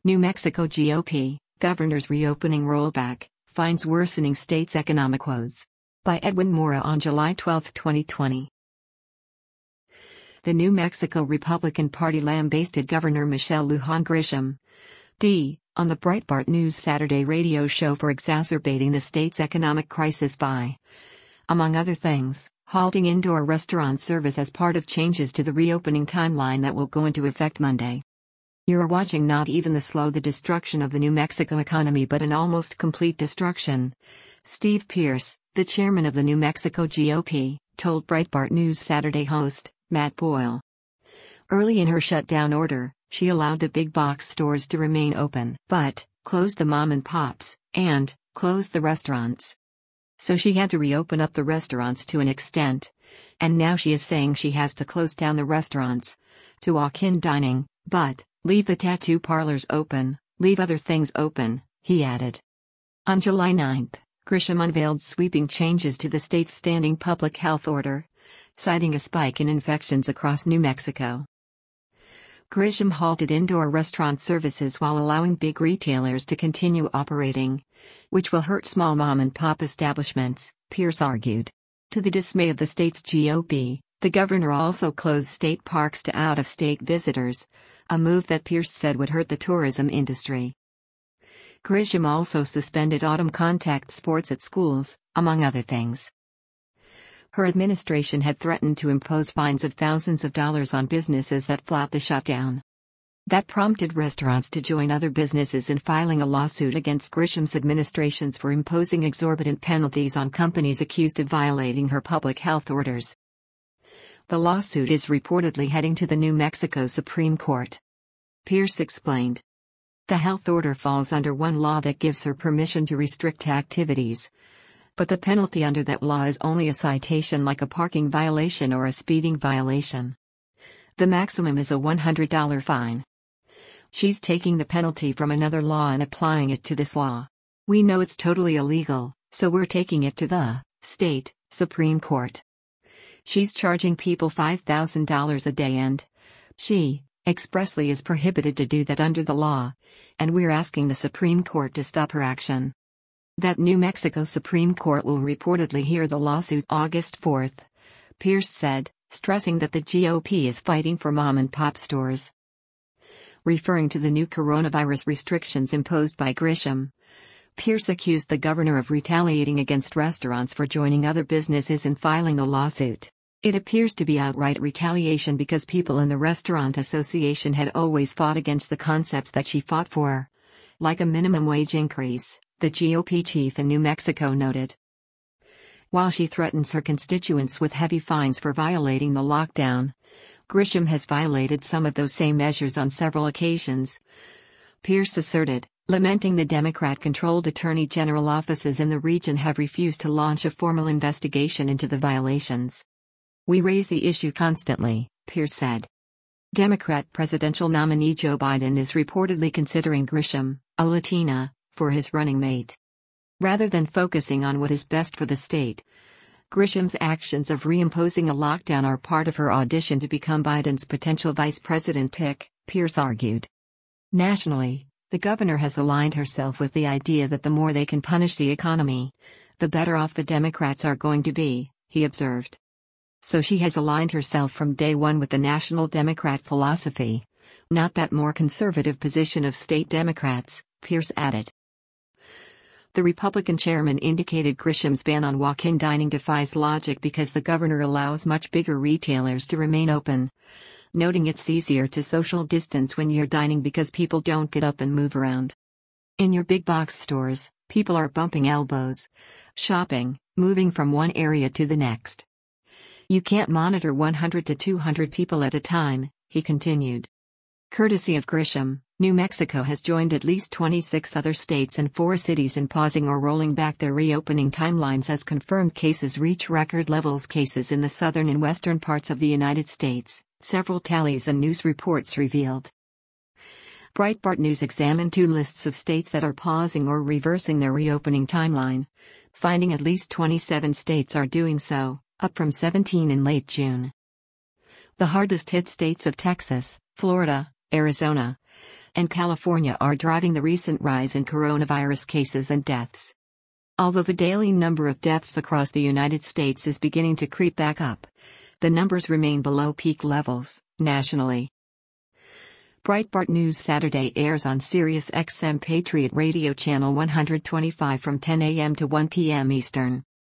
New Mexico GOP, Governor's Reopening Rollback, Finds Worsening State's Economic Woes. By Edwin Mora on July 12, 2020. The New Mexico Republican Party lambasted Governor Michelle Lujan Grisham, D., on the Breitbart News Saturday radio show for exacerbating the state's economic crisis by, among other things, halting indoor restaurant service as part of changes to the reopening timeline that will go into effect Monday. You're watching not even the destruction of the New Mexico economy but an almost complete destruction, Steve Pearce, the chairman of the New Mexico GOP, told Breitbart News Saturday host, Matt Boyle. Early in her shutdown order, she allowed the big box stores to remain open, but closed the mom and pops, and closed the restaurants. So she had to reopen up the restaurants to an extent, and now she is saying she has to close down the restaurants to walk-in dining, but leave the tattoo parlors open, leave other things open, he added. On July 9, Grisham unveiled sweeping changes to the state's standing public health order, citing a spike in infections across New Mexico. Grisham halted indoor restaurant services while allowing big retailers to continue operating, which will hurt small mom-and-pop establishments, Pearce argued. To the dismay of the state's GOP, the governor also closed state parks to out-of-state visitors, a move that Pearce said would hurt the tourism industry. Grisham also suspended autumn contact sports at schools, among other things. Her administration had threatened to impose fines of thousands of dollars on businesses that flout the shutdown. That prompted restaurants to join other businesses in filing a lawsuit against Grisham's administrations for imposing exorbitant penalties on companies accused of violating her public health orders. The lawsuit is reportedly heading to the New Mexico Supreme Court. Pearce explained. The health order falls under one law that gives her permission to restrict activities, but the penalty under that law is only a citation like a parking violation or a speeding violation. The maximum is a $100 fine. She's taking the penalty from another law and applying it to this law. We know it's totally illegal, so we're taking it to the state Supreme Court. She's charging people $5,000 a day and she expressly is prohibited to do that under the law, and we're asking the Supreme Court to stop her action. That New Mexico Supreme Court will reportedly hear the lawsuit August 4, Pearce said, stressing that the GOP is fighting for mom-and-pop stores. Referring to the new coronavirus restrictions imposed by Grisham, Pearce accused the governor of retaliating against restaurants for joining other businesses in filing the lawsuit. It appears to be outright retaliation because people in the Restaurant Association had always fought against the concepts that she fought for, like a minimum wage increase, the GOP chief in New Mexico noted. While she threatens her constituents with heavy fines for violating the lockdown, Grisham has violated some of those same measures on several occasions, Pearce asserted, lamenting the Democrat-controlled attorney general offices in the region have refused to launch a formal investigation into the violations. We raise the issue constantly, Pearce said. Democrat presidential nominee Joe Biden is reportedly considering Grisham, a Latina, for his running mate. Rather than focusing on what is best for the state, Grisham's actions of reimposing a lockdown are part of her audition to become Biden's potential vice president pick, Pearce argued. Nationally, the governor has aligned herself with the idea that the more they can punish the economy, the better off the Democrats are going to be, he observed. So she has aligned herself from day one with the national Democrat philosophy, not that more conservative position of state Democrats, Pearce added. The Republican chairman indicated Grisham's ban on walk-in dining defies logic because the governor allows much bigger retailers to remain open, noting it's easier to social distance when you're dining because people don't get up and move around. In your big box stores, people are bumping elbows, shopping, moving from one area to the next. You can't monitor 100 to 200 people at a time, he continued. Courtesy of Grisham, New Mexico has joined at least 26 other states and 4 cities in pausing or rolling back their reopening timelines as confirmed cases reach record levels. Cases in the southern and western parts of the United States, several tallies and news reports revealed. Breitbart News examined 2 lists of states that are pausing or reversing their reopening timeline, finding at least 27 states are doing so, up from 17 in late June. The hardest hit states of Texas, Florida, Arizona, and California are driving the recent rise in coronavirus cases and deaths. Although the daily number of deaths across the United States is beginning to creep back up, the numbers remain below peak levels nationally. Breitbart News Saturday airs on Sirius XM Patriot Radio Channel 125 from 10 a.m. to 1 p.m. Eastern.